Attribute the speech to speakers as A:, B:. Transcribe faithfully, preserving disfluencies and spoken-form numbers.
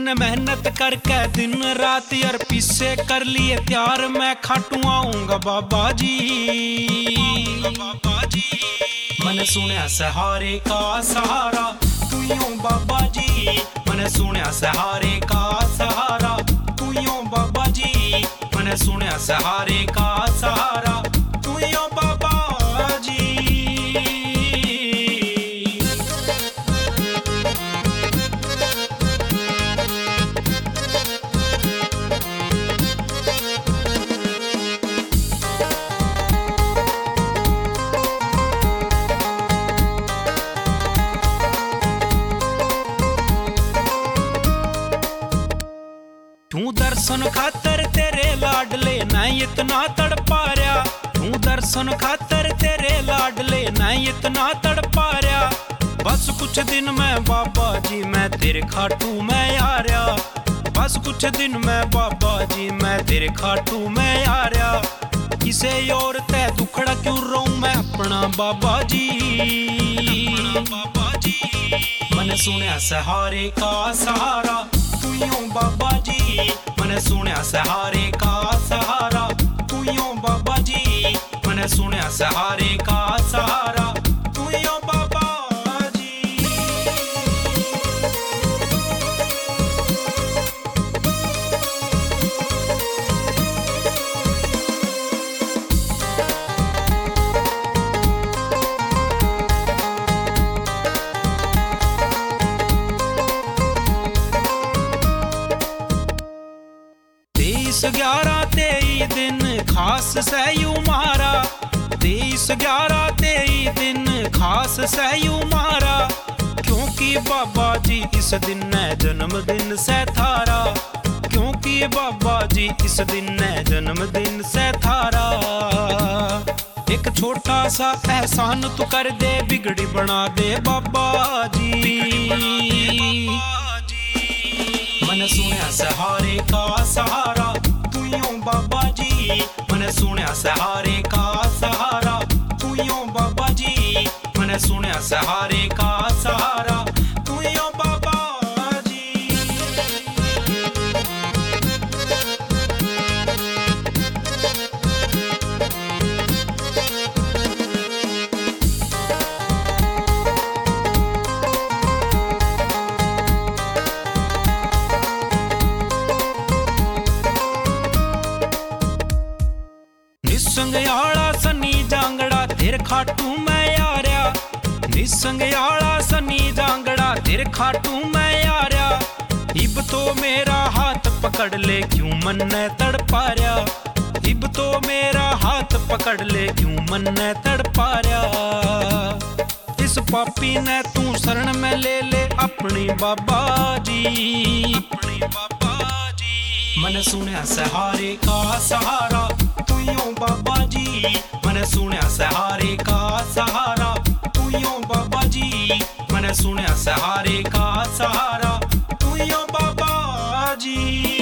A: तूने मेहनत करके दिन रात यार पीछे कर लिए त्यार, मैं खाटू आऊंगा बाबा जी। बाबा जी मैंने सुनया सहारे का सहारा तू यूं बाबा जी, मैंने सुनया सहारे का सहारा तू यूं बाबा जी, मैंने सुनया सहारे का सहारा तू यूं बाबा जी। तू दर्शन खातर तेरे लाडले ना इतना तड़पा रहा, तू दर्शन खातर तेरे लाडले ना इतना तड़पा रहा। बस कुछ दिन में बाबा जी मैं तेरे खाटू में आ रहा, बस कुछ दिन में बाबा जी मैं तेरे खाटू में आ रहा। किसे और ते दुखड़ा क्यों रहूं मैं अपना बाबा जी। बाबा जी मैंने सुनया सहारे का सहारा तू यूं बाबा जी, मैंने सुनया सहारे का सहारा तू यूं बाबा जी, मैंने सुनया सहारे का सहारा तू यूं बाबा जी। तेईस ग्यारह तेई दिन खास सहयू मारा, तेईस ग्यारह तेई दिन खास सहयू मारा। क्योंकि बाबा जी इस दिन है जन्मदिन से थारा, क्योंकि बाबा जी इस दिन है जन्मदिन से थारा। एक छोटा सा एहसान तू कर दे बिगड़ी बना दे बाबा जी। मैंने सुनया सहारे का सहारा तू यूं बाबा जी, मैंने सुनया सहारे का सहारा तू यूं बाबा जी, मैंने सुनया सहारे का सहारा तू यूं बाबा जी। निसंगयाला सनी जांगड़ा तेरे खाटू मैं यारा, निसंगयाला सनी जांगड़ा तेरे खाटू मैं यारा। इब तो मेरा हाथ पकड़ ले क्यों मन ने तड़पा रहा, इब तो मेरा हाथ पकड़ ले क्यों मन ने तड़पा रहा। इस पापी ने तू शरण में ले ले अपनी बाबा जी, अपनी बाबा जी। मैंने सुनया सहारे का सहारा तू यूं बाबा जी, मैंने सुनया सहारे का सहारा तू यूं बाबा जी, मैंने सुनया सहारे का सहारा तू यूं बाबा जी।